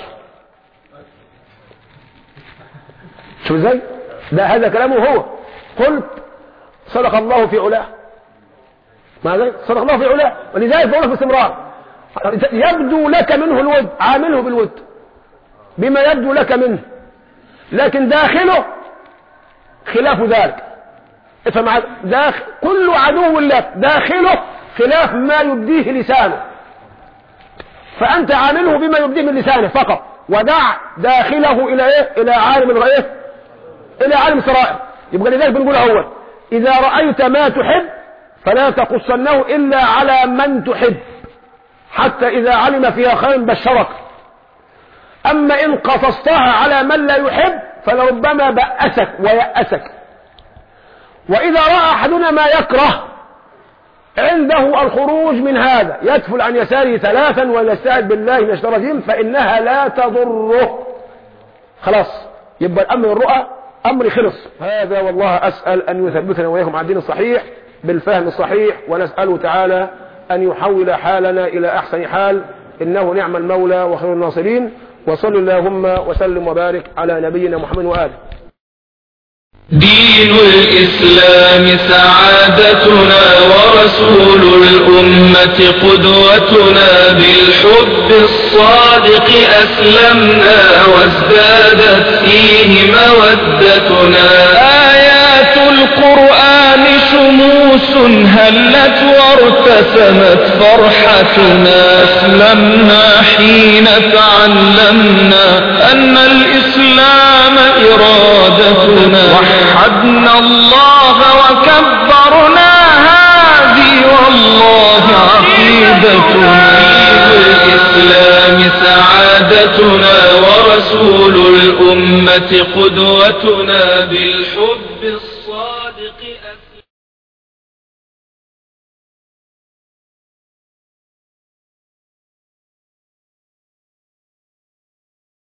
شوف ازاي ده، هذا كلامه هو. قلت صدق الله في علاه، ماذا صدق الله في علاه. ولذلك بقول باستمرار يبدو لك منه الود عامله بالود بما يبدو لك منه، لكن داخله خلاف ذلك. افهم، كل عدو لك داخله خلاف ما يبديه لسانه، فأنت عامله بما يبديه من لسانه فقط، ودع داخله إلى إيه؟ إلى عالم الغيب، إلى عالم السرائر. يبقى لذلك بنقول أول إذا رأيت ما تحب فلا تقصنه إلا على من تحب، حتى إذا علم فيها خير بشرك. أما إن قصصتها على من لا يحب فلربما بأسك ويأسك. وإذا رأى أحدنا ما يكره عنده الخروج من هذا، يدفل عن يساره 3 ويستعذ بالله من الشيطان الرجيم فإنها لا تضره. خلاص يبقى الأمر الرؤى أمر خلص. هذا والله أسأل أن يثبتنا وإياكم على الدين الصحيح بالفهم الصحيح، ونسأله تعالى أن يحول حالنا إلى أحسن حال، إنه نعم المولى وخير الناصرين. وصل اللهم وسلم وبارك على نبينا محمد وآله. دين الإسلام سعادتنا ورسول الأمة قدوتنا، بالحب الصادق أسلمنا وازدادت فيه مودتنا. آيات القرآن شموس هلت وارتسمت فرحتنا، أسلمنا حين تعلمنا أن الإسلام إرادتنا، وحدنا الله وكبرنا هذه والله عقيدتنا. الإسلام سعادتنا ورسول الأمة قدوتنا، بالحب